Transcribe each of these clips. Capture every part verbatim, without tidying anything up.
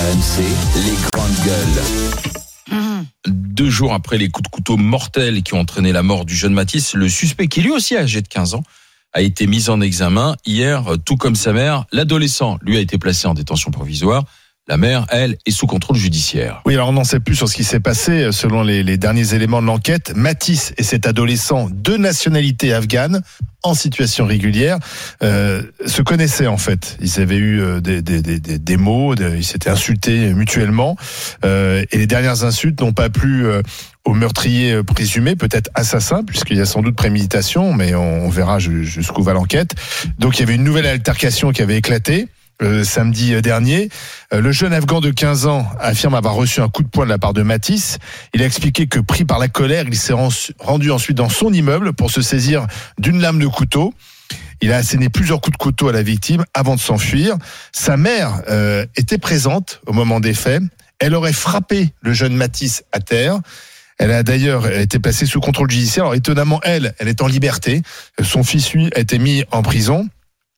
M C, les grandes gueules. Mmh. Deux jours après les coups de couteau mortels qui ont entraîné la mort du jeune Mathis, le suspect, qui lui aussi est âgé de quinze ans, a été mis en examen hier, tout comme sa mère. L'adolescent, lui, a été placé en détention provisoire. La mère, elle, est sous contrôle judiciaire. Oui, alors on n'en sait plus sur ce qui s'est passé. Selon les, les derniers éléments de l'enquête, Mathis et cet adolescent de nationalité afghane, en situation régulière, euh, se connaissaient en fait. Ils avaient eu euh, des, des, des, des mots, des, ils s'étaient insultés mutuellement. Euh, et les dernières insultes n'ont pas plu euh, au meurtrier présumé, peut-être assassin, puisqu'il y a sans doute préméditation, mais on, on verra jusqu'où va l'enquête. Donc il y avait une nouvelle altercation qui avait éclaté. Euh, samedi dernier, euh, le jeune Afghan de quinze ans affirme avoir reçu un coup de poing de la part de Mathis. Il a expliqué que, pris par la colère, il s'est rendu ensuite dans son immeuble pour se saisir d'une lame de couteau. Il a asséné plusieurs coups de couteau à la victime avant de s'enfuir. Sa mère euh, était présente au moment des faits. Elle aurait frappé le jeune Mathis à terre. Elle a d'ailleurs été placée sous contrôle judiciaire. Alors étonnamment, elle, elle est en liberté. Son fils, lui, a été mis en prison.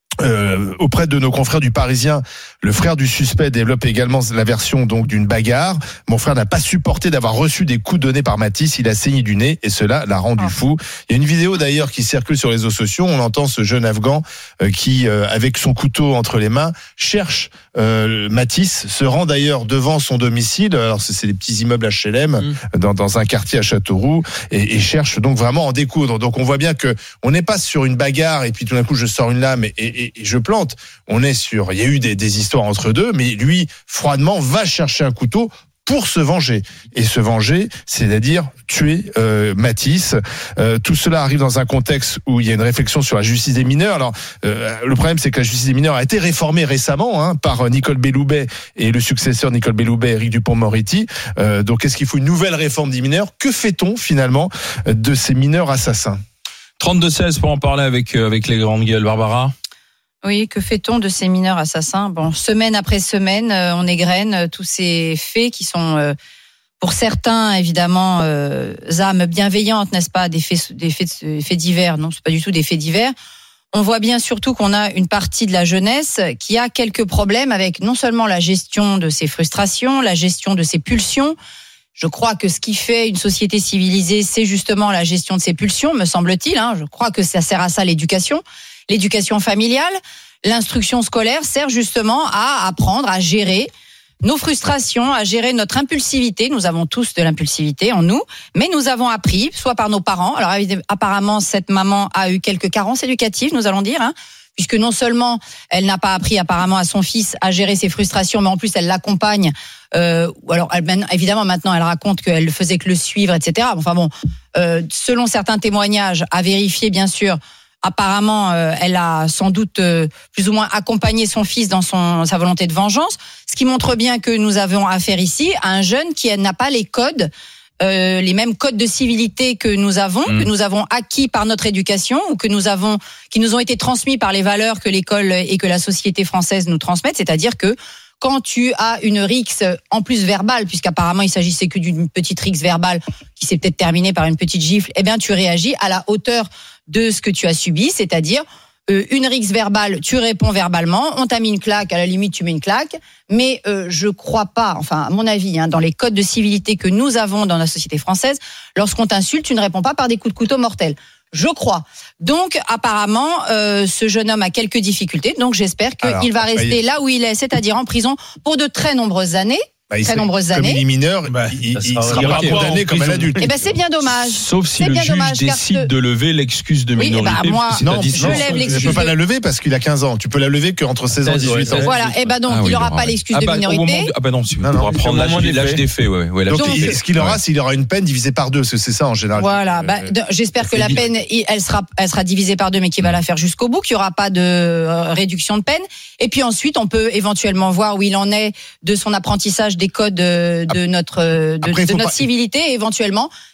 Euh, auprès de nos confrères du Parisien, le frère du suspect développe également la version donc d'une bagarre. Mon frère n'a pas supporté d'avoir reçu des coups donnés par Mathis, il a saigné du nez et cela l'a rendu oh. fou. Il y a une vidéo d'ailleurs qui circule sur les réseaux sociaux, on entend ce jeune Afghan euh, qui, euh, avec son couteau entre les mains, cherche euh, Mathis, se rend d'ailleurs devant son domicile, alors c'est, c'est des petits immeubles H L M mmh. dans, dans un quartier à Châteauroux, et, et cherche donc vraiment à en découdre. Donc on voit bien que on n'est pas sur une bagarre et puis tout d'un coup je sors une lame et, et, et je plante. On est sur, il y a eu des, des histoires entre deux, mais lui, froidement, va chercher un couteau pour se venger. Et se venger, c'est-à-dire tuer euh, Mathis. Euh, tout cela arrive dans un contexte où il y a une réflexion sur la justice des mineurs. Alors, euh, le problème, c'est que la justice des mineurs a été réformée récemment hein, par Nicole Belloubet et le successeur de Nicole Belloubet, Éric Dupond-Moretti. Euh, donc, est-ce qu'il faut une nouvelle réforme des mineurs ? Que fait-on finalement de ces mineurs assassins ? trente-deux seize pour en parler avec, euh, avec les grandes gueules. Barbara ? Oui, que fait-on de ces mineurs assassins ? Bon, semaine après semaine, euh, on égrène euh, tous ces faits qui sont, euh, pour certains, évidemment, euh, âmes bienveillantes, n'est-ce pas, des faits, des faits, des faits divers. Non, c'est pas du tout des faits divers. On voit bien surtout qu'on a une partie de la jeunesse qui a quelques problèmes avec non seulement la gestion de ses frustrations, la gestion de ses pulsions. Je crois que ce qui fait une société civilisée, c'est justement la gestion de ses pulsions, me semble-t-il. Hein. Je crois que ça sert à ça, l'éducation. L'éducation familiale, l'instruction scolaire sert justement à apprendre à gérer nos frustrations, à gérer notre impulsivité. Nous avons tous de l'impulsivité en nous, mais nous avons appris, soit par nos parents. Alors apparemment, cette maman a eu quelques carences éducatives, nous allons dire, hein, puisque non seulement elle n'a pas appris apparemment à son fils à gérer ses frustrations, mais en plus elle l'accompagne. Euh, alors elle, évidemment maintenant elle raconte qu'elle ne faisait que le suivre, et cetera. Enfin bon, euh, selon certains témoignages, à vérifier bien sûr. Apparemment, euh, elle a sans doute euh, plus ou moins accompagné son fils dans son sa volonté de vengeance, ce qui montre bien que nous avons affaire ici à un jeune qui n'a pas les codes, euh, les mêmes codes de civilité que nous avons, mmh. que nous avons acquis par notre éducation ou que nous avons, qui nous ont été transmis par les valeurs que l'école et que la société française nous transmettent, c'est-à-dire que quand tu as une rixe en plus verbale, puisqu'apparemment il s'agissait que d'une petite rixe verbale qui s'est peut-être terminée par une petite gifle, eh bien tu réagis à la hauteur de ce que tu as subi, c'est-à-dire euh, une rixe verbale, tu réponds verbalement, on t'a mis une claque, à la limite tu mets une claque, mais euh, je crois pas, enfin à mon avis, hein, dans les codes de civilité que nous avons dans la société française, lorsqu'on t'insulte, tu ne réponds pas par des coups de couteau mortels. Je crois. Donc, apparemment, euh, ce jeune homme a quelques difficultés. Donc, j'espère qu'il va rester là où il est, c'est-à-dire en prison pour de très nombreuses années. Bah, très nombreuses comme années. il est mineur, bah, il, il sera, sera pas condamné comme un adulte. Eh ben c'est bien dommage. Sauf si c'est le juge dommage, décide que... de lever l'excuse de minorité. Oui, eh ben moi, non, je lève l'excuse. Tu peux pas la lever parce qu'il a quinze ans. Tu peux la lever qu'entre seize ans et dix-huit ans. Voilà. Et ben donc ah, oui, il n'aura pas l'excuse ah, bah, de minorité. De... Ah ben non, tu pourras prendre l'âge, l'âge des faits. Ouais, ouais, donc, il, ce qu'il aura, ouais. c'est qu'il aura une peine divisée par deux. C'est ça en général. Voilà. Bah, j'espère que la peine, elle sera, elle sera divisée par deux, mais qu'il va la faire jusqu'au bout, qu'il n'y aura pas de réduction de peine. Et puis ensuite, on peut éventuellement voir où il en est de son apprentissage des codes de notre de, Après, de notre pas... civilité et éventuellement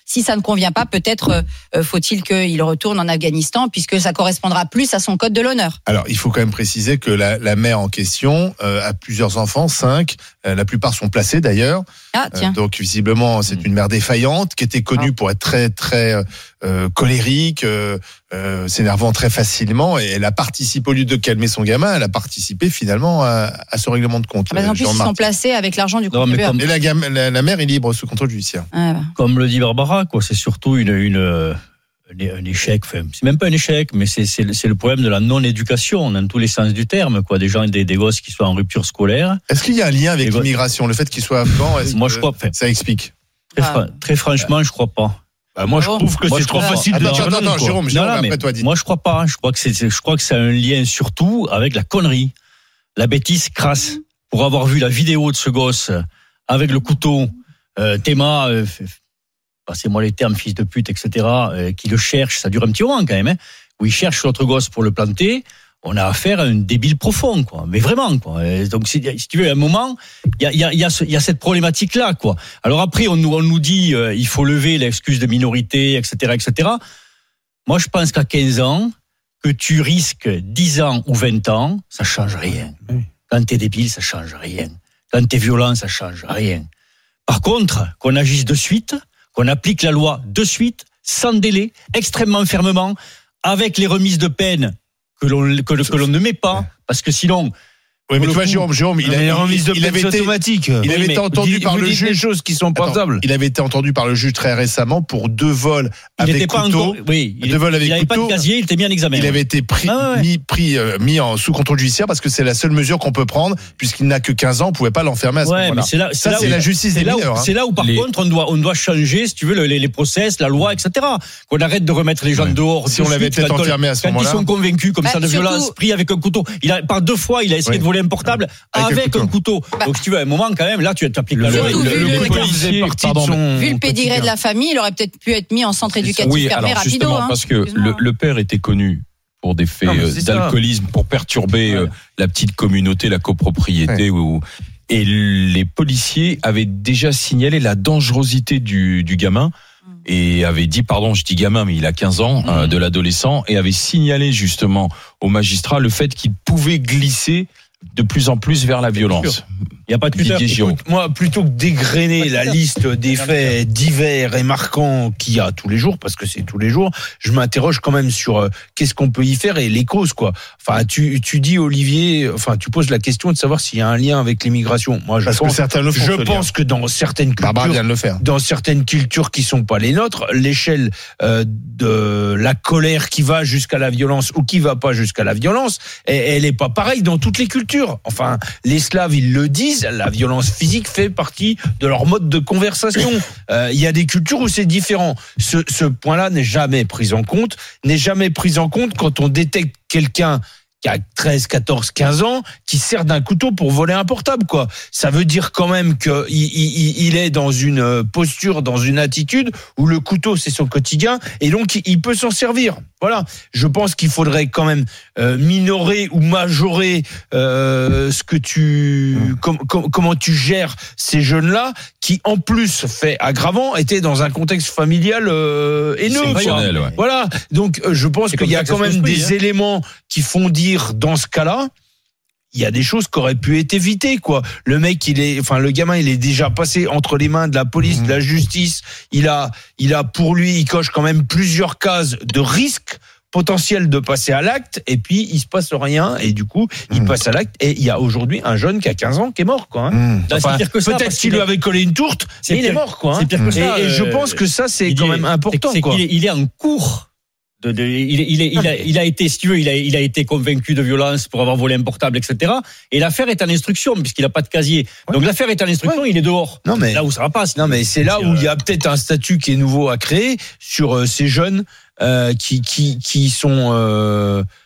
Si ça ne convient pas, peut-être euh, faut-il qu'il retourne en Afghanistan, puisque ça correspondra plus à son code de l'honneur. Alors, il faut quand même préciser que la, la mère en question euh, a plusieurs enfants, cinq. Euh, la plupart sont placés d'ailleurs. Ah, tiens. Euh, donc, visiblement, c'est une mère défaillante qui était connue pour être très, très euh, colérique, euh, euh, s'énervant très facilement. Et elle a participé, au lieu de calmer son gamin, elle a participé finalement à, à ce règlement de compte. Ah bah en plus, ils sont placés avec l'argent du contribuable. Et la, gamme, la, la mère est libre sous contrôle judiciaire. Ah bah. Comme le dit Barbara, quoi, c'est surtout une, une, un échec. Enfin, c'est même pas un échec, mais c'est, c'est, c'est le problème de la non-éducation dans tous les sens du terme. Quoi, des gens, des, des gosses qui sont en rupture scolaire. Est-ce qu'il y a un lien avec l'immigration, le fait qu'ils soient afghans? Moi, je crois. Enfin, ça explique. Très, fra- très franchement, je crois pas. Bah moi, je bon. trouve que Moi, c'est je trop crois- facile de Attends, dire attends, non, attends, quoi. Jérôme, Jérôme, Non, non, après mais toi, dis. moi, je crois pas. Je crois que c'est, c'est- je crois que c'est un lien surtout avec la connerie, la bêtise crasse. Pour avoir vu la vidéo de ce gosse avec le couteau, euh, Théma, euh, passez-moi les termes, fils de pute, et cetera, euh, qui le cherche, ça dure un petit moment quand même, hein, où il cherche l'autre gosse pour le planter. On a affaire à un débile profond, quoi. Mais vraiment, quoi. Et donc, si, si tu veux, à un moment, il y a, il y a, il y a, ce, il y a cette problématique-là, quoi. Alors après, on nous, on nous dit, euh, il faut lever l'excuse de minorité, et cetera, et cetera. Moi, je pense qu'à quinze ans, que tu risques dix ans ou vingt ans, ça change rien. Oui. Quand t'es débile, ça change rien. Quand t'es violent, ça change rien. Par contre, qu'on agisse de suite, qu'on applique la loi de suite, sans délai, extrêmement fermement, avec les remises de peine que l'on, que, que l'on ne met pas, parce que sinon... Oui, mais Pour tu le vois, coup- Jérôme, Jérôme, il, Il a, a une remise de il peine avait été, automatique. il Oui, avait mais été entendu Vous par dites- le vous dites des juge. choses qui sont Attends, pensables. il avait été entendu par le juge très récemment pour deux vols Il avec n'était pas couteau. encore... Oui, il de vol avec n'avait pas de couteau. casier, il était mis en examen. Il ouais. avait été pris, Ah ouais. mis, pris, euh, mis en sous contrôle judiciaire parce que c'est la seule mesure qu'on peut prendre puisqu'il n'a que quinze ans, on pouvait pas l'enfermer à ce Ouais, moment-là. mais c'est là, c'est Ça, là c'est où- la justice c'est des là où- mineurs. hein. C'est là où, par Les- contre, on doit, on doit changer, si tu veux, les, les process, la loi, et cetera. Qu'on arrête de remettre les gens Ouais. dehors. Si de on l'avait suite, peut-être quand on- enfermé à ce Quand ils moment-là. sont convaincus, comme Bah, ça, de surtout- violence, pris avec un couteau. Il a, par deux fois, il a essayé Oui. de voler un portable Avec avec, un un couteau. Bah. Donc, si tu veux, à un moment, quand même, là, tu appliques la loi. Surtout Le- vu le- le- le le- policier- faisait partie pardon. de son Vu le pédigré quotidien. de la famille, il aurait peut-être pu être mis en centre éducatif Oui, fermé alors rapido. justement, hein. parce que Excuse-moi, le, hein. le père était connu pour des faits Non, mais euh, c'est ça. d'alcoolisme, pour perturber Ouais. euh, la petite communauté, la copropriété. Ou, et les policiers avaient déjà signalé la dangerosité du, du gamin et avaient dit, pardon, je dis gamin, mais il a quinze ans, Mmh. euh, de l'adolescent, et avaient signalé justement au magistrat le fait qu'il pouvait glisser de plus en plus vers la violence. Il n'y a pas de tuteur. Didier Giraud. Écoute, moi, plutôt que dégrainer la liste des faits divers et marquants qu'il y a tous les jours, parce que c'est tous les jours, je m'interroge quand même sur euh, qu'est-ce qu'on peut y faire et les causes, quoi. Enfin, tu, tu dis, Olivier, enfin, tu poses la question de savoir s'il y a un lien avec l'immigration. Moi, je Parce que pense, certains le font. je ce lien. pense que dans certaines Barbara cultures, vient de le faire. dans certaines cultures qui sont pas les nôtres, l'échelle euh, de la colère qui va jusqu'à la violence ou qui va pas jusqu'à la violence, elle, elle est pas pareille dans toutes les cultures. Enfin, les Slaves, ils le disent, la violence physique fait partie de leur mode de conversation. Euh, Il y a des cultures où c'est différent. Ce, ce point-là n'est jamais pris en compte, n'est jamais pris en compte quand on détecte quelqu'un qui a treize, quatorze, quinze ans, qui sert d'un couteau pour voler un portable, quoi. Ça veut dire quand même qu'il il, il, il est dans une posture, dans une attitude où le couteau, c'est son quotidien, et donc il peut s'en servir. Voilà. Je pense qu'il faudrait quand même euh, minorer ou majorer euh, ce que tu, com, com, comment tu gères ces jeunes-là, qui en plus, fait aggravant, étaient dans un contexte familial euh, haineux, quoi. Exceptionnel, ouais. Voilà. Donc, euh, je pense C'est qu'il comme y ça a que ça quand se même construit, des hein. éléments qui font dire, dans ce cas-là, il y a des choses qui auraient pu être évitées, quoi. Le mec, il est, enfin, le gamin, il est déjà passé entre les mains de la police, de la justice. Il a, il a, pour lui, il coche quand même plusieurs cases de risque potentiel de passer à l'acte, et puis il se passe rien, et du coup, il Mmh. passe à l'acte, et il y a aujourd'hui un jeune qui a quinze ans qui est mort, quoi. Hein. Mmh. Là, c'est Enfin, pire que ça, peut-être parce qu'il qu'il lui est- avait collé une tourte, C'est mais il est pire- mort, quoi. Hein. c'est pire que ça, Et, et je euh, pense que ça, c'est Il quand est- même important, c'est quoi. qu'il est, il est en cours. De, de, il, est, il, est, il, a, il a été, si tu veux, il a, il a été convaincu de violence pour avoir volé un portable, et cetera. Et l'affaire est en instruction puisqu'il n'a pas de casier. Donc l'affaire est en instruction, il est dehors. Non, mais- Là où ça va pas. Non, mais c'est là où il y a peut-être un statut qui est nouveau à créer sur euh, ces jeunes euh, qui qui qui sont euh,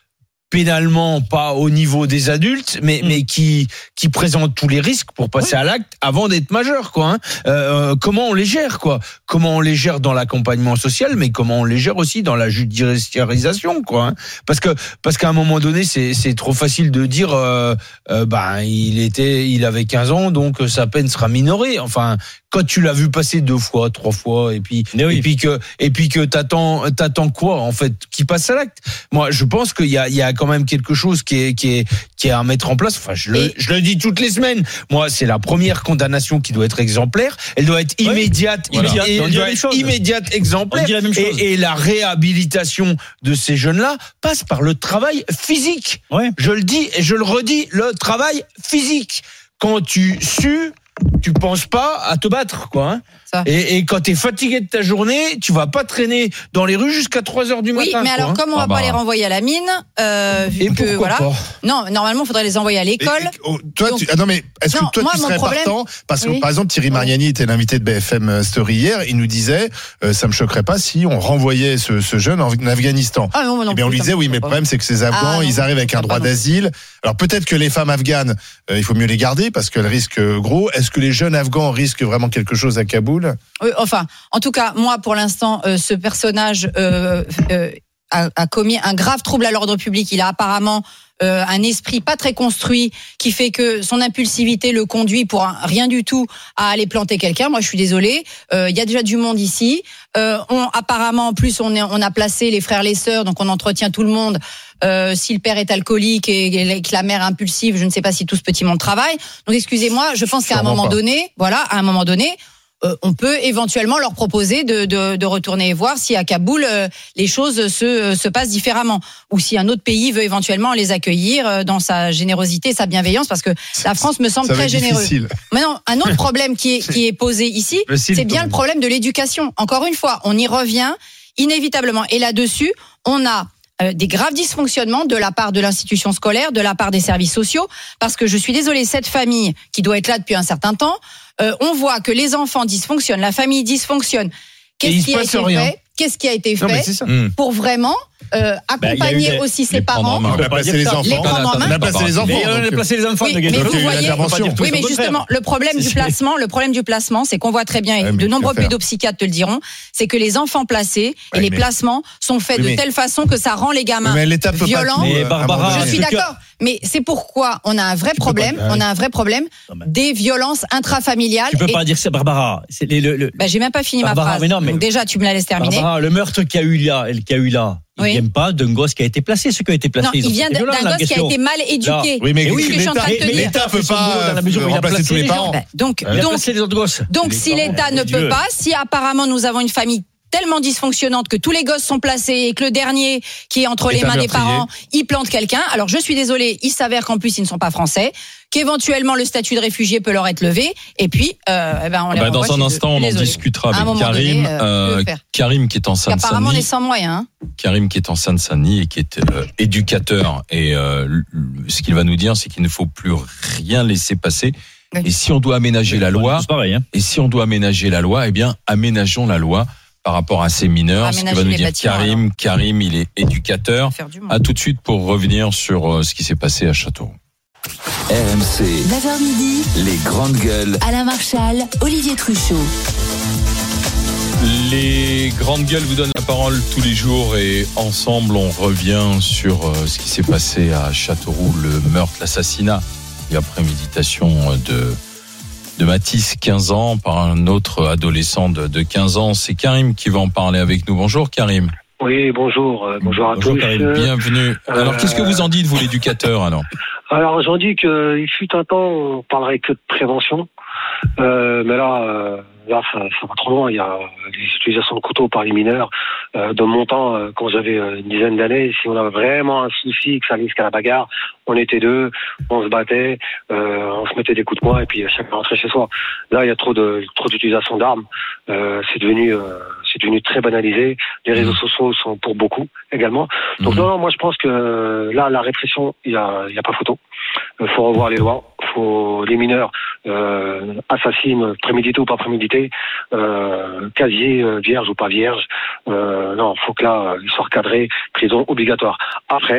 pénalement pas au niveau des adultes, mais, mmh. mais qui, qui présentent tous les risques pour passer oui. à l'acte avant d'être majeur, quoi. Hein. Euh, comment on les gère, quoi. Comment on les gère dans l'accompagnement social, mais comment on les gère aussi dans la judiciarisation, quoi. Hein. Parce que, parce qu'à un moment donné, c'est, c'est trop facile de dire, euh, euh, bah, il était, il avait quinze ans, donc sa peine sera minorée. Enfin, quand tu l'as vu passer deux fois, trois fois, et puis, oui. et puis que, et puis que t'attends, t'attends quoi, en fait, qui passe à l'acte? Moi, je pense qu'il y a, il y a quand même quelque chose qui est, qui est, qui est à mettre en place. Enfin, je le, je le dis toutes les semaines. Moi, c'est la première condamnation qui doit être exemplaire. Elle doit être immédiate, ouais, voilà. et elle doit être immédiate, exemplaire. La même chose. Et, et la réhabilitation de ces jeunes-là passe par le travail physique. Ouais. Je le dis et je le redis, le travail physique. Quand tu sues, tu penses pas à te battre, quoi. Hein. Ça. Et, et quand t'es fatigué de ta journée, tu vas pas traîner dans les rues jusqu'à trois heures du oui, matin. Oui, mais alors, hein. comme on va ah bah. pas les renvoyer à la mine, euh, vu et que voilà. Pas non, normalement, il faudrait les envoyer à l'école. Et, et, oh, toi, Donc, tu, ah non, mais est-ce non, que toi, moi, tu serais problème, partant? Parce que, oui. par exemple, Thierry Mariani était l'invité de B F M Story hier. Il nous disait, euh, ça me choquerait pas si on renvoyait ce, ce jeune en Afghanistan. Ah non, non, et bien, on lui disait, oui, mais le problème, c'est que ces Afghans, ah, ils arrivent avec un droit d'asile. Alors, peut-être que les femmes afghanes, euh, il faut mieux les garder parce qu'elles risquent gros. Est-ce que les jeunes Afghans risquent vraiment quelque chose à Kaboul? Oui, enfin, en tout cas, moi, pour l'instant, euh, ce personnage euh, euh, a, a commis un grave trouble à l'ordre public. Il a apparemment euh, un esprit pas très construit qui fait que son impulsivité le conduit pour un, rien du tout à aller planter quelqu'un. Moi, je suis désolée. Il euh, y a déjà du monde ici. Euh, on, apparemment, en plus, on, est, on a placé les frères, les sœurs, donc on entretient tout le monde. Euh, si le père est alcoolique et, et que la mère impulsive, je ne sais pas si tout ce petit monde travaille. Donc, excusez-moi, je pense qu'à un moment pas. donné, voilà, à un moment donné. Euh, on peut éventuellement leur proposer de, de, de retourner voir si à Kaboul euh, les choses se, se passent différemment, ou si un autre pays veut éventuellement les accueillir euh, dans sa générosité, sa bienveillance, parce que la France me semble ça très généreuse. Maintenant, un autre problème qui est, qui est posé ici, c'est bien le problème de l'éducation. Encore une fois, on y revient inévitablement. Et là-dessus, on a euh, des graves dysfonctionnements de la part de l'institution scolaire, de la part des services sociaux, parce que je suis désolée, cette famille qui doit être là depuis un certain temps, Euh, on voit que les enfants dysfonctionnent, la famille dysfonctionne. Qu'est-ce qui a été rien. fait Qu'est-ce qui a été fait non, pour vraiment euh, accompagner bah, aussi ses parents, on a placé les enfants, les prendre en main. On a placé les enfants. Mais on a placé les enfants. Oui, mais vous voyez, oui, mais justement, le problème du placement, le problème du placement, c'est qu'on voit très bien, et de nombreux pédopsychiatres te le diront, c'est que les enfants placés et les placements sont faits de telle façon que ça rend les gamins violents. Je suis d'accord. Mais c'est pourquoi on a un vrai problème, on a un vrai problème des violences intrafamiliales. Tu peux pas dire c'est Barbara. C'est le, le... Bah, j'ai même pas fini Barbara, ma phrase. Mais non, mais... Donc déjà, tu me la laisses terminer. Barbara, le meurtre qu'il y a eu là, et qu'il y a eu là, il oui. vient pas d'un gosse qui a été placé. Ce qui a été placé, non, il vient d'un gosse qui a été mal éduqué. Oui, mais, oui, l'État, mais l'État peut pas remplacer tous les parents. Donc, donc, les autres gosses. Donc, si l'État ne peut pas, si apparemment nous avons une famille tellement dysfonctionnante que tous les gosses sont placés et que le dernier qui est entre les mains des parents, il plante quelqu'un. Alors je suis désolée, il s'avère qu'en plus ils ne sont pas français, qu'éventuellement le statut de réfugié peut leur être levé et puis euh, eh ben on les bah, dans un instant on en discutera avec Karim, donné, euh, euh, Karim qui est en Seine-Saint-Denis. Apparemment on est sans moyens. Hein. Karim qui est en Seine-Saint-Denis et qui est euh, éducateur et euh, ce qu'il va nous dire c'est qu'il ne faut plus rien laisser passer. Oui. Et si on doit aménager oui, la loi, pareil, hein. et si on doit aménager la loi, eh bien aménageons la loi. Par rapport à ces mineurs, ce que va nous dire Karim. Alors. Karim, il est éducateur. À tout de suite pour revenir sur euh, ce qui s'est passé à Châteauroux. R M C. neuf heures midi. Les grandes gueules. Alain Marchal, Olivier Truchot. Les grandes gueules vous donnent la parole tous les jours et ensemble on revient sur euh, ce qui s'est passé à Châteauroux, le meurtre, l'assassinat et la préméditation de de Mathis, quinze ans, par un autre adolescent de, de quinze ans. C'est Karim qui va en parler avec nous. Bonjour Karim. Oui, bonjour. Euh, bonjour à bonjour, tous. Karim. Bienvenue. Alors, euh... qu'est-ce que vous en dites, vous, l'éducateur, alors Alors, j'en dis qu'il fut un temps, on parlerait que de prévention. Euh, mais là, euh, là ça, ça va trop loin. Il y a les utilisations de couteaux par les mineurs. Euh, de mon temps, euh, quand j'avais une dizaine d'années, si on avait vraiment un souci, que ça risque à la bagarre, on était deux, on se battait, euh, on se mettait des coups de poing et puis chacun rentrait chez soi. Là, il y a trop de trop d'utilisation d'armes. Euh, c'est devenu euh, c'est devenu très banalisé. Les réseaux sociaux sont pour beaucoup également. Donc mmh. non, non, moi je pense que là, la répression, il y a il y a pas photo. Il faut revoir les lois. Faut les mineurs euh, assassinent, prémédités ou pas prémédités, euh, casier euh, vierge ou pas vierge. Euh, non, faut que là, ils soient recadrés, prison obligatoire. Après,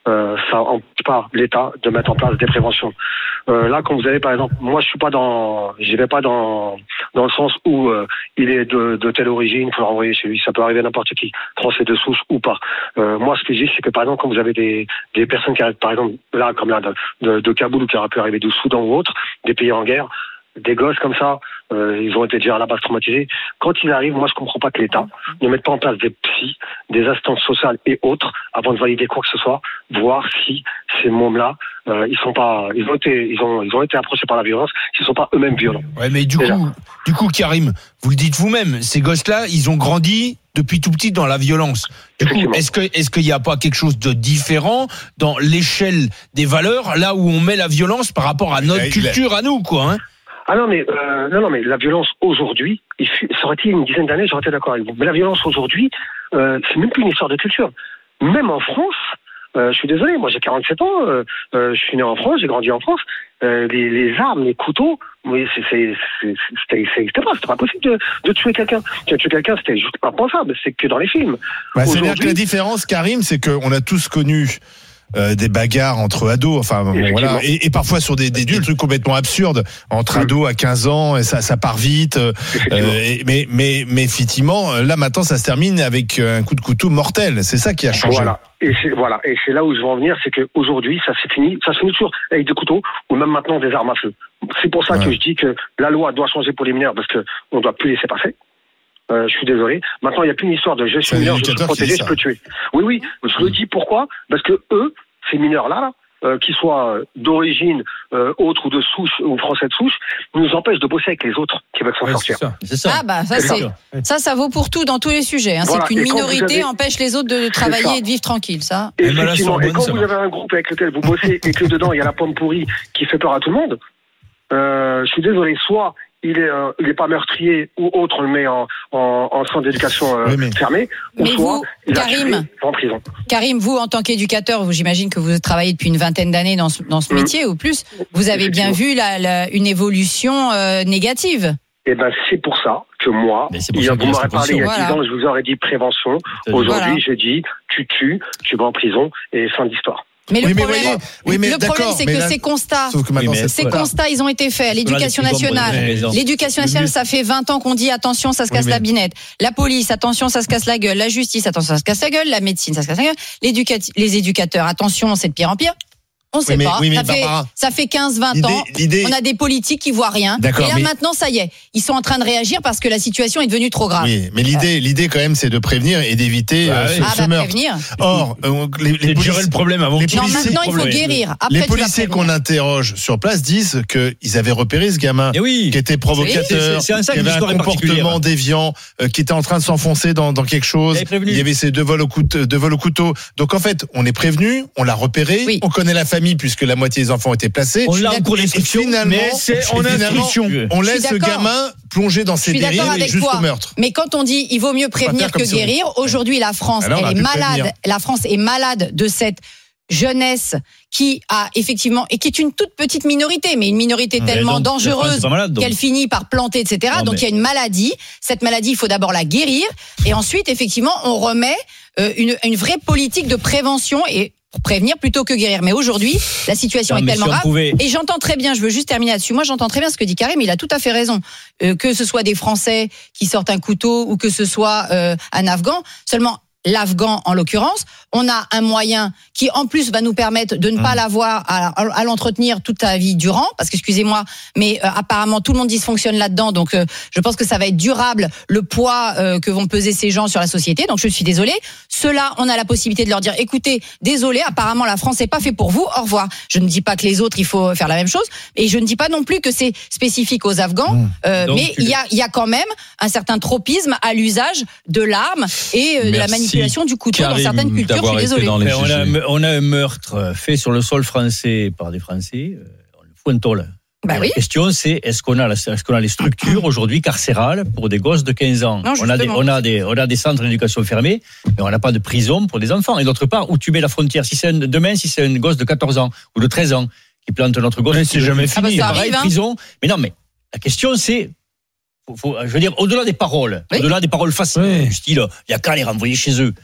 euh, ça empêche pas l'État de mettre en place des préventions. Euh, là, quand vous avez, par exemple, moi, je suis pas dans, j'y vais pas dans dans le sens où euh, il est de, de telle origine, il faut le renvoyer chez lui. Ça peut arriver à n'importe qui, français de souche ou pas. Euh, moi, ce que je dis, c'est que par exemple, quand vous avez des des personnes qui arrivent, par exemple, là, comme là, de, de, de Kaboul ou qui auraient pu arriver du Soudan ou autre, des pays en guerre, des gosses comme ça, euh, ils ont été déjà à la base traumatisés. Quand ils arrivent, moi je comprends pas que l'État ne mette pas en place des psys, des assistantes sociales et autres avant de valider quoi que ce soit, voir si ces mômes-là, euh, ils sont pas, ils ont été, ils ont, ils ont été approchés par la violence, s'ils sont pas eux-mêmes violents. Ouais, mais du Déjà. coup, du coup, Karim, vous le dites vous-même, ces gosses-là, ils ont grandi depuis tout petit dans la violence. Du coup, Effectivement. est-ce que, est-ce qu'il n'y a pas quelque chose de différent dans l'échelle des valeurs, là où on met la violence par rapport à notre Il a- culture, à nous, quoi, hein? Ah non mais euh, non non mais la violence aujourd'hui, il fut, ça aurait été une dizaine d'années, j'aurais été d'accord avec vous. Mais la violence aujourd'hui, euh, c'est même plus une histoire de culture. Même en France, euh, je suis désolé, moi j'ai quarante-sept ans, euh, euh, je suis né en France, j'ai grandi en France. Euh, les, les armes, les couteaux, oui, c'est, c'est, c'est, c'était, c'était pas, c'était pas possible de, de tuer quelqu'un. De tuer quelqu'un, c'était juste impensable. C'est que dans les films. Bah, c'est bien que Aujourd'hui- la différence, Karim, c'est qu'on a tous connu euh, des bagarres entre ados, enfin bon, Effectivement. voilà, et, et parfois sur des, des, des trucs complètement absurdes entre ados à quinze ans, et ça, ça part vite. euh, Effectivement. et- mais, mais, mais effectivement, là maintenant, ça se termine avec un coup de couteau mortel. C'est ça qui a changé. Voilà. Et c'est, voilà. Et c'est là où je veux en venir, c'est qu'aujourd'hui, ça s'est fini, ça se finit toujours avec des couteaux ou même maintenant des armes à feu. C'est pour ça Ouais. que je dis que la loi doit changer pour les mineurs parce que on doit plus laisser passer. Euh, je suis désolé. Maintenant, il n'y a plus une histoire de je suis C'est un mineur, je suis éducateur qui protégé, dit je ça. peux tuer. Oui, oui. Je le dis pourquoi? Parce que eux, ces mineurs-là, là, euh, qu'ils soient d'origine euh, autre ou de souche ou français de souche, nous empêchent de bosser avec les autres qui veulent s'en Ouais, sortir. c'est ça. C'est ça. Ah bah ça C'est c'est ça. ça ça vaut pour tout dans tous les sujets. Hein. Voilà. C'est qu'une Et quand vous minorité avez- empêche les autres de travailler ça. et de vivre tranquille. Ça. Et ben, la Effectivement. Et Sorbonne, quand ça vous va. avez un groupe avec lequel vous bossez et que dedans il y a la pomme pourrie qui fait peur à tout le monde, euh, je suis désolé. Soit il est, euh, il est pas meurtrier ou autre, on le met en, en, en centre d'éducation euh, Oui, mais- fermé, ou Mais soit vous, il a Karim, tué, en prison. Karim, vous en tant qu'éducateur, vous j'imagine que vous travaillez depuis une vingtaine d'années dans ce, dans ce Mhm. métier ou plus. Vous avez bien vu la, la- une évolution euh, négative. Et ben c'est pour ça que moi, Mais c'est pour il y a- ça vous qu'il y a m'aurez cette parlé il y a prévention. dix ans, je vous aurais dit prévention. Aujourd'hui, Voilà. je dis tu tues, tu vas en prison et fin d'histoire. Mais le Oui, mais problème, voyez, oui, mais le problème d'accord, c'est mais que là- ces constats, Sauf que maintenant, Oui, mais c'est ces voilà. constats, ils ont été faits à l'éducation Voilà, les prisons, nationale. pour les raisons. L'éducation nationale, ça fait vingt ans qu'on dit attention, ça se Oui, casse mais- la binette. La police, attention, ça se casse la gueule. La justice, attention, ça se casse la gueule. La médecine, ça se casse la gueule. L'éducati- les éducateurs, attention, c'est de pire en pire. On sait mais- pas. oui, mais ça, fait, Barbara, ça fait quinze vingt l'idée- ans. l'idée- On a des politiques qui voient rien. D'accord, Et là, mais- maintenant, ça y est. Ils sont en train de réagir parce que la situation est devenue trop grave. Oui, mais l'idée, l'idée quand même, c'est de prévenir et d'éviter Bah euh, oui. ce, Ah ce bah meurtre. prévenir. Or, euh, les, les C'est de gérer policiers- le problème avant les qu'il y ait Non, policiers- maintenant, il faut problème. guérir. Après, les tu vas policiers prévenir. qu'on interroge sur place disent qu'ils avaient repéré ce gamin Et oui. qui était provocateur, C'est- c'est un ça qui que avait un l'histoire est comportement particulière. déviant, euh, qui était en train de s'enfoncer dans, dans quelque chose. Vous avez prévenu. Il y avait ces deux vols au couteau, deux vols au couteau. Donc en fait, on est prévenu, on l'a repéré, Oui. on connaît la famille puisque la moitié des enfants étaient placés. On l'a en d'accord. cours Et d'instruction. finalement, Mais c'est en et finalement, instruction. on Je suis laisse ce d'accord. gamin plonger dans Je ses suis d'accord dérives avec jusqu'au toi. meurtre. Mais quand on dit il vaut mieux prévenir faire comme que si on- guérir, aujourd'hui la France, Alors, on elle a est pu prévenir. malade. La France est malade de cette jeunesse qui a effectivement et qui est une toute petite minorité, mais une minorité Mmh. tellement Donc, la France, dangereuse c'est pas malade, donc. qu'elle finit par planter, et cetera. Non, donc mais- il y a une maladie. Cette maladie, il faut d'abord la guérir et ensuite effectivement on remet euh, une, une vraie politique de prévention et pour prévenir plutôt que guérir. Mais aujourd'hui, la situation Non, est mais tellement si on grave. pouvait- Et j'entends très bien, je veux juste terminer là-dessus. Moi, j'entends très bien ce que dit Karim, il a tout à fait raison. Euh, que ce soit des Français qui sortent un couteau ou que ce soit euh, un Afghan, seulement l'Afghan en l'occurrence, on a un moyen qui en plus va nous permettre de ne pas l'avoir à, à l'entretenir toute sa vie durant, parce que excusez-moi, mais euh, apparemment tout le monde dysfonctionne là-dedans, donc euh, je pense que ça va être durable le poids euh, que vont peser ces gens sur la société, donc je suis désolée. Ceux-là, on a la possibilité de leur dire, écoutez, désolé, apparemment la France n'est pas fait pour vous, au revoir. Je ne dis pas que les autres, il faut faire la même chose, et je ne dis pas non plus que c'est spécifique aux Afghans, euh, Donc, mais tu il y a, il y a quand même un certain tropisme à l'usage de l'arme et euh, de la Merci, manipulation du couteau Karim, dans certaines cultures, je d'avoir suis été désolée. dans les Mais on, a, G G. un- on a un meurtre fait sur le sol français par des Français. euh, On le fout en tôle. Bah Et oui. La question, c'est est-ce qu'on a, la- est-ce qu'on a les structures aujourd'hui carcérales pour des gosses de quinze ans? Non, on, a des, justement. on, a des, on a des centres d'éducation fermés, mais on n'a pas de prison pour des enfants. Et d'autre part, où tu mets la frontière? Si c'est un, demain, si c'est un gosse de quatorze ans ou de treize ans qui plante notre gosse, Mais c'est jamais Ah bah, fini. ça pareil, arrive, hein. prison. Mais non, mais la question, c'est. Faut, faut- je veux dire, au-delà des paroles, Oui. au-delà des paroles faciles, Oui. du style, il y a qu'à les renvoyer chez eux.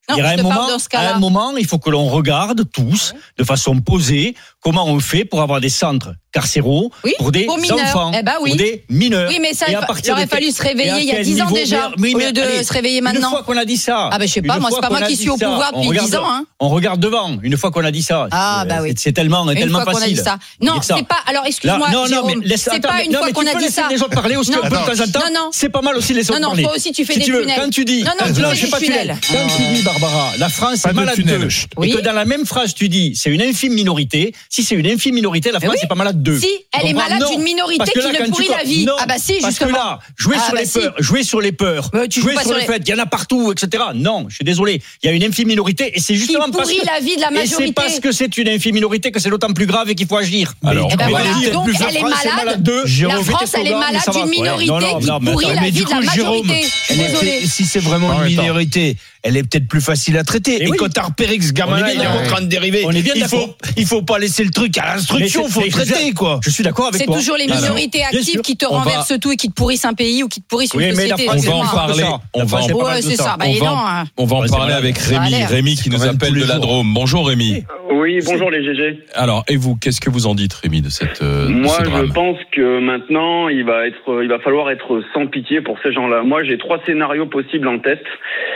Non, il y a je un te parle moment, dans ce à cas-là. un moment, il faut que l'on regarde tous, de façon posée, comment on fait pour avoir des centres carcéraux Oui, pour des pour mineurs. enfants, Eh ben oui. pour des mineurs. Oui, mais ça, Et il à fa- partir il aurait de- fallu se et à réveiller il y a quel dix ans niveau- déjà, mais- au mais lieu de allez, se réveiller Une maintenant. fois qu'on a dit ça. Ah ben, je sais une pas, moi, fois c'est pas qu'on moi a qui dit suis au ça, pouvoir on depuis regarde- dix ans, hein. On regarde devant, une fois qu'on a dit ça. Ah, bah C'est- oui. C'est tellement, Une tellement fois qu'on a facile. dit ça. Non, Dire ça. c'est pas. Alors, Là, excuse-moi, non, non, Jérôme, mais laisse- c'est attends, pas mais- une non, fois mais qu'on tu a peux dit laisser ça. les autres parler aussi Non. un peu de Attends. temps en temps. Non, non. C'est pas mal aussi les autres Non, non, parler. toi aussi, tu fais Si des tu veux, tunnels. quand tu dis, Non, non, tu non, fais je sais des pas tunnel. tunnels. Quand tu dis, Barbara, la France Pas est de malade tunnel. deux, Oui. et que dans la même phrase tu dis, c'est une infime minorité. Si c'est une infime minorité, la Mais France oui. est pas malade deux. Si, elle Tu est comprends? malade Non. d'une minorité Parce que qui là, ne quand tu pourrit co- la vie. Non. Ah bah si, Parce que justement. là, jouer Ah sur bah les si. peurs, jouer sur les peurs, Mais tu joues jouer pas sur sur le les- fait, il y en a partout, et cetera. Non, je suis désolé. Il y a une infime minorité et c'est Qui justement parce pourrit que la vie de la et c'est majorité. parce que c'est une infime minorité que c'est d'autant plus grave et qu'il faut agir. Alors, Eh ben Mais voilà. vas-y, Donc, plus la elle est France est malade. malade deux. La Jérôme, France, fais tes elle est slogans, malade mais ça va. d'une Ouais, minorité non, non, qui non, mais pourrit attends, la mais vie du de la coup, Jérôme, majorité. Je suis elle est désolée. peut-être- si c'est vraiment Non, une attends. minorité, elle est peut-être plus facile à traiter. Mais Et oui. quand t'as repéré que ce On est gamin-là, bien il est d'accord. en train de dériver, On est bien il faut, d'accord. il faut pas laisser le truc à l'instruction, Mais faut c'est- traiter, c'est- quoi. Je suis d'accord avec C'est toi. toujours les Alors, minorités bien actives sûr. qui te On va- renversent tout et qui te pourrissent un pays ou qui te pourrissent une Oui, mais la société. France, on va en excuse-moi. parler. ça. On La va France, en c'est pas Ouais, mal de c'est ça. ça. Bah, On et va, non, en, hein. on va en Ouais, c'est parler vrai. avec Ça a Rémi. l'air. Rémi qui nous quand même appelle tous de les la jours. Drôme. Bonjour Rémi. Oui, bonjour les G G. Alors, et vous, qu'est-ce que vous en dites, Rémi, de cette euh, de Moi, ce drame? je pense que maintenant, il va être, il va falloir être sans pitié pour ces gens-là. Moi, j'ai trois scénarios possibles en tête.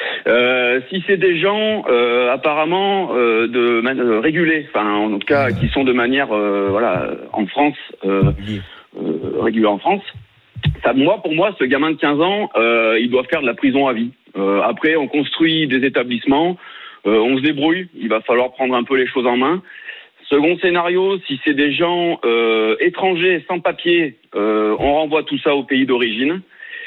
Euh, si c'est des gens euh, apparemment euh, de man- euh, régulés, enfin en tout cas qui sont de manière euh, voilà en France euh, euh, régulés en France. Ça, moi, pour moi, ce gamin de quinze ans, euh, il doit faire de la prison à vie. Euh, après, on construit des établissements, euh, on se débrouille. Il va falloir prendre un peu les choses en main. Second scénario, si c'est des gens euh, étrangers sans papier, euh, on renvoie tout ça au pays d'origine.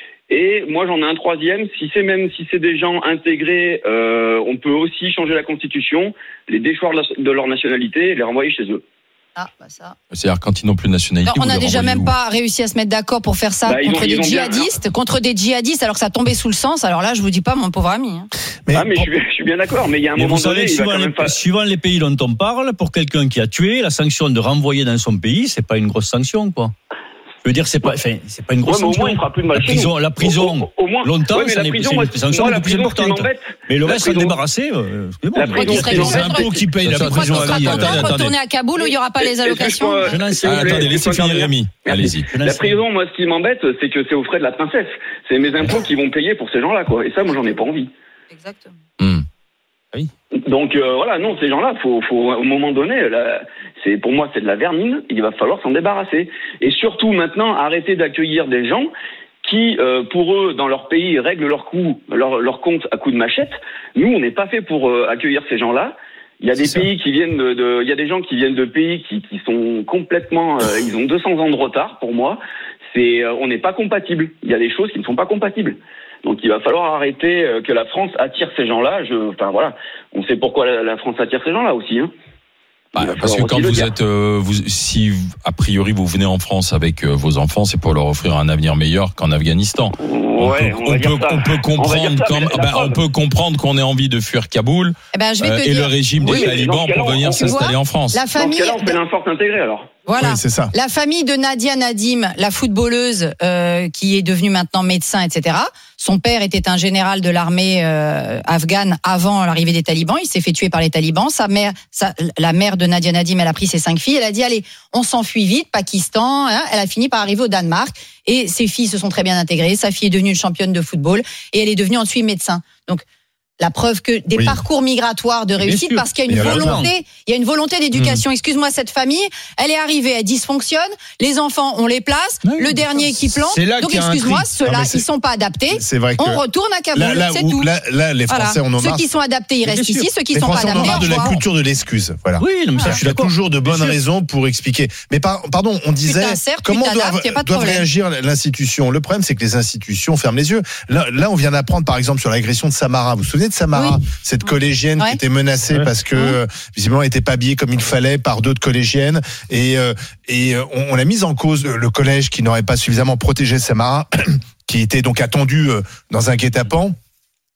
Et moi, j'en ai un troisième. Si c'est même si c'est des gens intégrés, euh, on peut aussi changer la Constitution, les déchoir de, la- de leur nationalité et les renvoyer chez eux. Ah, bah ça. C'est-à-dire quand ils n'ont plus de nationalité. Non, on vous a les déjà renvoyez même où? pas réussi à se mettre d'accord pour faire ça Bah, ils contre ont- ils des ont bien- djihadistes, contre des djihadistes, alors que ça tombait sous le sens. Alors là, je vous dis pas, mon pauvre ami. hein. Mais, Ah, mais je suis, je suis bien d'accord. Mais il y a un Mais moment vous savez, donné, il va suivant quand les, même pas. suivant les pays dont on parle, pour quelqu'un qui a tué, la sanction de renvoyer dans son pays, c'est pas une grosse sanction, quoi. Je veux dire, c'est pas, enfin, c'est pas une Ouais, grosse mais au sanction. moins, il fera plus de mal La chez prison, nous. la prison, Au, au- au moins. longtemps, Ouais, mais ça la n'est- prison, c'est moi, une sanction moi, la beaucoup plus prison, ce qui importante. m'embête, Mais le la reste, s'en prison- débarrasser, euh, c'est bon. La mais- prison, c'est C'est les en fait, impôts qui payent la tu Tu crois prison qu'on à sera vie. content attendez, de attendez. retourner à Kaboul où il n'y aura pas les Est-ce que je allocations peux- Je n'en sais Ah, rien. attendez, Est-ce laissez que je peux finir dire- Rémi. Allez-y. Je n'en La sais rien. prison, moi, ce qui m'embête, c'est que c'est aux frais de la princesse. C'est mes impôts qui vont payer pour ces gens-là, quoi. Et ça, moi, j'en ai pas envie. Exactement. Hmm. Donc euh, voilà, non, ces gens-là, faut, faut, au moment donné, là, c'est pour moi, c'est de la vermine. Il va falloir s'en débarrasser. Et surtout, maintenant, arrêter d'accueillir des gens qui, euh, pour eux, dans leur pays, règlent leur coût, leur, leur compte à coups de machette. Nous, on n'est pas fait pour euh, accueillir ces gens-là. Il y a des C'est ça. pays qui viennent de, de, il y a des gens qui viennent de pays qui, qui sont complètement, euh, ils ont deux cents ans de retard. Pour moi, c'est, euh, on n'est pas compatibles. Il y a des choses qui ne sont pas compatibles. Donc il va falloir arrêter euh, que la France attire ces gens-là. Je, enfin voilà, on sait pourquoi la, la France attire ces gens-là aussi. Hein. Bah, Il va parce que falloir quand aussi le vous dire. êtes, euh, vous, si a priori vous venez en France avec euh, vos enfants, c'est pour leur offrir un avenir meilleur qu'en Afghanistan. On Ouais, peut, on va on dire peut, ça. on peut On va dire comprendre, ça, comme- mais la bah, preuve- on peut comprendre qu'on ait envie de fuir Kaboul Eh ben, je vais euh, te et dire. le régime Oui, des mais dans talibans ce cas-là, pour on- venir on s'installer voit en France. La Dans ce famille. cas-là, on fait l'inforce intégré alors. Voilà. Oui, c'est ça. La famille de Nadia Nadim, la footballeuse euh, qui est devenue maintenant médecin, et cetera. Son père était un général de l'armée euh, afghane avant l'arrivée des talibans. Il s'est fait tuer par les talibans. Sa mère, sa, la mère de Nadia Nadim, elle a pris ses cinq filles. Elle a dit allez, on s'enfuit vite, Pakistan. Hein. Elle a fini par arriver au Danemark et ses filles se sont très bien intégrées. Sa fille est devenue une championne de football et elle est devenue ensuite médecin. Donc la preuve que des Oui. parcours migratoires de réussite, sûr. parce qu'il y a Il y une a l'argent. volonté, il y a une volonté d'éducation. Excuse-moi, cette famille, elle est arrivée, elle dysfonctionne. Les enfants, on les place. Oui. Le dernier qui plante. C'est là Donc qu'il y a un excuse-moi, tri. ceux-là, Non, mais c'est- ils sont pas adaptés. C'est vrai que On retourne à Kaboul, là, là, c'est où- tout. là, là, les Voilà. Français en ont Ceux marre. qui sont adaptés, ils Bien restent sûr. ici. Ceux qui Les sont pas Français en ont adaptés, marre au de la revoir. culture de l'excuse. Voilà. Oui, non, mais ça, Il je suis y a d'accord. toujours de bonnes Bien sûr. raisons pour expliquer. Mais par- pardon, on disait t'insères, tu comment t'adaptes, doivent, y a pas de doivent problème. réagir l'institution. Le problème, c'est que les institutions ferment les yeux. Là, là, on vient d'apprendre, par exemple, sur l'agression de Samara. Vous vous souvenez de Samara, Oui. cette collégienne Ouais. qui était menacée Ouais. parce que euh, visiblement, elle n'était pas habillée comme il fallait par d'autres collégiennes. Et, euh, et euh, on, on a mis en cause euh, le collège qui n'aurait pas suffisamment protégé Samara, qui était donc attendu euh, dans un guet-apens.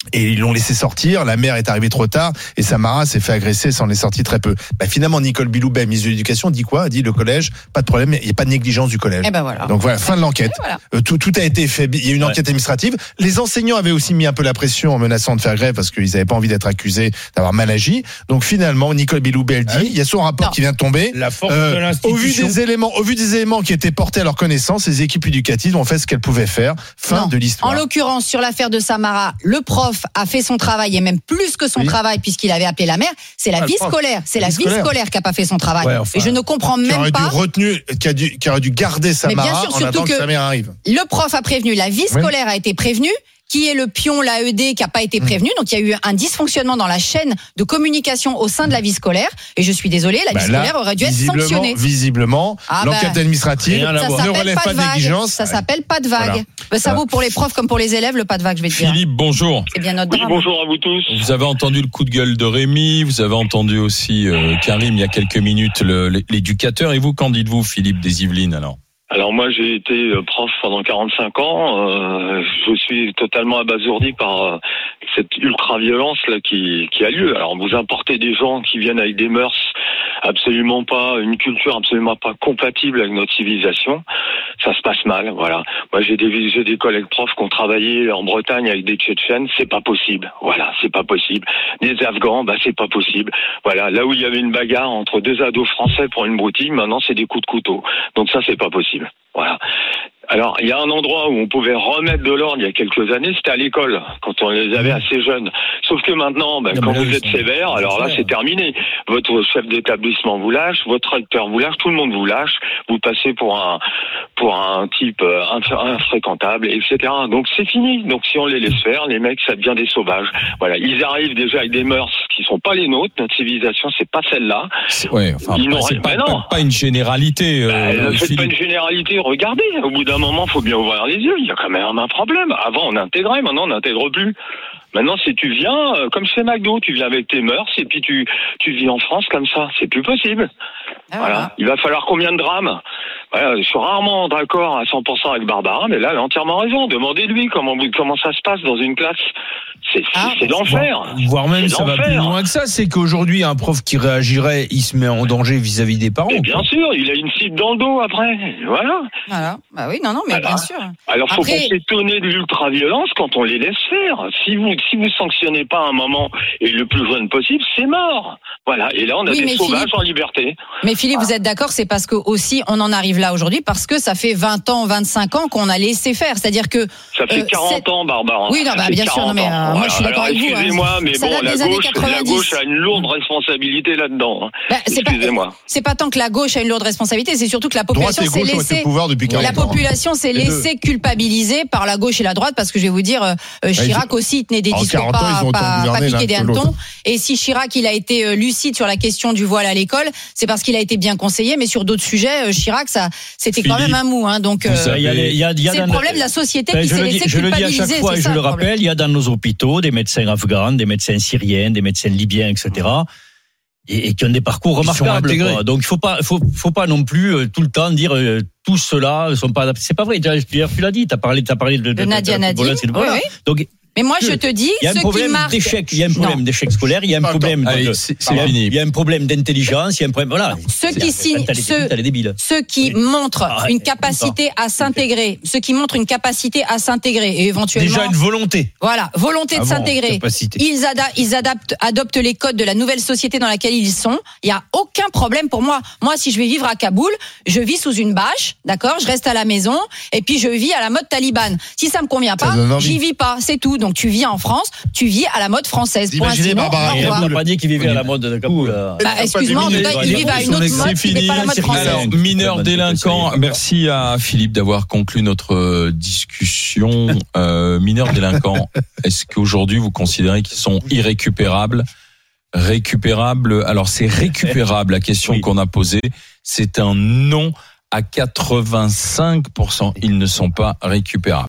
Et ils l'ont laissé sortir, la mère est arrivée trop tard et Samara s'est fait agresser, s'en est sorti très peu. Bah, finalement, Nicole Biloubet, ministre de l'Éducation, dit quoi? Elle dit le collège, pas de problème, il n'y a pas de négligence du collège. Et ben voilà. Donc voilà, fin de l'enquête. Voilà. Euh, tout, tout a été fait, il y a eu une enquête administrative. Les enseignants avaient aussi mis un peu la pression en menaçant de faire grève parce qu'ils n'avaient pas envie d'être accusés d'avoir mal agi. Donc finalement, Nicole Biloubet, elle dit, Ah oui. il y a son rapport Non. qui vient de tomber. La force Euh, de l'institution. au vu des éléments, au vu des éléments qui étaient portés à leur connaissance, les équipes éducatives ont fait ce qu'elles pouvaient faire. Fin Non. de l'histoire. En l'occurrence, sur l'affaire de Samara, le prof a fait son travail et même plus que son Oui. travail puisqu'il avait appelé la mère. C'est la Ah, le vie prof. scolaire. C'est la Vie vie scolaire. scolaire qui a pas fait son travail. Ouais, enfin, et je ne comprends qui même aurait dû pas. retenu, qui, a dû, qui aurait dû garder Mais Samara bien sûr, en surtout attendant que, que- sa mère arrive. Le prof a prévenu, la vie scolaire a été prévenue. Qui est le pion, l'A E D, qui n'a pas été prévenu. Donc, il y a eu un dysfonctionnement dans la chaîne de communication au sein de la vie scolaire. Et je suis désolée, la vie Bah là, scolaire aurait dû être visiblement, sanctionnée. Visiblement, Ah l'enquête bah, administrative rien à Ça voir. ne s'appelle relève pas pas de de vague. négligence. Ça s'appelle pas de vague. Voilà. Bah, ça vaut pour les profs comme pour les élèves, le pas de vague, je vais te dire. Philippe, bonjour. C'est bien notre Oui, drame. bonjour à vous tous. Vous avez entendu le coup de gueule de Rémi, vous avez entendu aussi euh, Karim il y a quelques minutes, le- l'éducateur. Et vous, qu'en dites-vous, Philippe des Yvelines, alors? Alors moi j'ai été prof pendant quarante-cinq ans, euh, je suis totalement abasourdi par euh, cette ultra-violence là qui, qui a lieu. Alors vous importez des gens qui viennent avec des mœurs absolument pas, une culture absolument pas compatible avec notre civilisation, ça se passe mal, voilà. Moi j'ai des, j'ai des collègues profs qui ont travaillé en Bretagne avec des Tchétchènes, c'est pas possible, voilà, c'est pas possible. Des Afghans, bah c'est pas possible. Voilà, là où il y avait une bagarre entre deux ados français pour une broutille, maintenant c'est des coups de couteau. Donc ça c'est pas possible. Voilà. Alors, il y a un endroit où on pouvait remettre de l'ordre il y a quelques années, c'était à l'école, quand on les avait assez jeunes. Sauf que maintenant, ben, Non, quand mais là, vous ils êtes sont- sévère, alors là, c'est c'est terminé. Votre chef d'établissement vous lâche, votre recteur vous lâche, tout le monde vous lâche, vous passez pour un pour un type euh, inf- infréquentable, et cetera. Donc c'est fini. Donc si on les laisse faire, les mecs, ça devient des sauvages. Voilà, ils arrivent déjà avec des mœurs qui sont pas les nôtres. Notre civilisation, c'est pas celle-là. C'est- Ouais, enfin, Ils n'ont c'est rien- pas, mais non. pas, pas une généralité. Bah, euh, ne faites Philippe. pas une généralité, regardez, au bout d'un moment, faut bien ouvrir les yeux, il y a quand même un problème. Avant, on intégrait, maintenant, on n'intègre plus. Maintenant, si tu viens, euh, comme chez McDo, tu viens avec tes mœurs et puis tu, tu vis en France comme ça, c'est plus possible. Ah, Voilà. Il va falloir combien de drames? Voilà, je suis rarement d'accord à cent pour cent avec Barbara, mais là, elle a entièrement raison. Demandez-lui comment, comment ça se passe dans une classe. C'est, c'est, Ah, c'est l'enfer. Voire même, C'est ça va l'enfer. plus loin que ça. C'est qu'aujourd'hui, un prof qui réagirait, il se met en danger vis-à-vis des parents. Mais bien quoi. sûr, il a une cible dans le dos après. Voilà. Voilà. Bah oui, non, non, mais Voilà. bien sûr. Alors, faut Après- pas s'étonner de l'ultra-violence quand on les laisse faire. Si vous, si vous sanctionnez pas un moment et le plus jeune possible, c'est mort. Voilà. Et là, on a Oui, des mais sauvages Philippe- en liberté. Mais Philippe, vous êtes d'accord, c'est parce que aussi on en arrive là aujourd'hui parce que ça fait vingt ans, vingt-cinq ans qu'on a laissé faire. C'est-à-dire que Ça fait Euh, quarante c'est- ans, Barbara. Oui, non, Ça bah, fait bien sûr, non, quarante mais, ans. euh, moi, je suis d'accord Alors, avec vous, hein. excusez-moi, mais Ça bon, date la des années gauche, la quatre-vingt-dix. gauche a une lourde responsabilité là-dedans. bah, c'est pas, Excusez-moi. c'est pas tant que la gauche a une lourde responsabilité, c'est surtout que la Droite population et s'est gauche ont été laissée. au pouvoir depuis La quarante ans. population s'est Les deux. laissée culpabiliser par la gauche et la droite parce que je vais vous dire, euh, euh, Chirac ils- aussi il tenait des en discours quarante ans, pas, ils ont autant pas, pas gouverné l'un piqués des que l'autre. hannetons. Et si Chirac il a été euh, lucide sur la question du voile à l'école, c'est parce qu'il a été bien conseillé, mais sur d'autres sujets, euh, Chirac ça c'était quand Philippe, même un mou. Hein, donc vous euh, savez- Il y a, les- il y a, il y a c'est le dans- problème de la société Ben, qui je s'est le dis, laissée je le dis à culpabiliser. chaque fois c'est et ça, je le problème. rappelle, il y a dans nos hôpitaux des médecins afghans, des médecins syriens, des médecins libyens, et cetera. Et, et qui ont des parcours Ils sont remarquables. intégrés. Quoi. Donc il faut pas, faut, faut pas non plus euh, tout le temps dire euh, tous ceux-là sont pas adaptés. C'est pas vrai. D'ailleurs, tu l'as dit. T'as parlé, t'as parlé de, de, De Nadia de- de- Nadine. voilà, c'est de- voilà. Oui, oui. Donc Mais moi, Que- je te dis, il y a un ceux qui problème marquent. d'échec. Il y a un problème Non. d'échec scolaire. Il y a un Pas le problème. Allez, de- c'est c'est Pardon. fini. Il y a un problème d'intelligence. Il y a un problème. Voilà. Ceux C'est- qui signent, T'as les ceux- débiles, t'as les débiles. Ceux qui Oui. montrent Ah, une ouais, capacité à s'intégrer, ceux qui montrent une capacité à s'intégrer et éventuellement, Déjà une volonté. voilà, volonté de avant s'intégrer. capacité. Ils, ada- ils adaptent, adoptent les codes de la nouvelle société dans laquelle ils sont. Il y a aucun problème pour moi. Moi, si je vais vivre à Kaboul, je vis sous une bâche, d'accord. Je reste à la maison et puis je vis à la mode talibane. Si ça me convient Ça pas, donne envie. j'y vis pas. C'est tout. Donc tu vis en France, tu vis à la mode française. Point. Imaginez Sinon, Barbara au Et revoir. on n'a pas dit qu'ils vivaient à la mode de Kaboul. euh. Bah, excuse-moi, en tout cas, ils vivent à une autre mode C'est qui n'est fini. pas la mode française. Alors, mineurs délinquants, merci à Philippe d'avoir conclu notre euh, discussion. Euh, mineurs délinquants, est-ce qu'aujourd'hui vous considérez qu'ils sont irrécupérables? Récupérables, alors c'est récupérable la question Oui. qu'on a posée, c'est un non à quatre-vingt-cinq pour cent. Ils ne sont pas récupérables.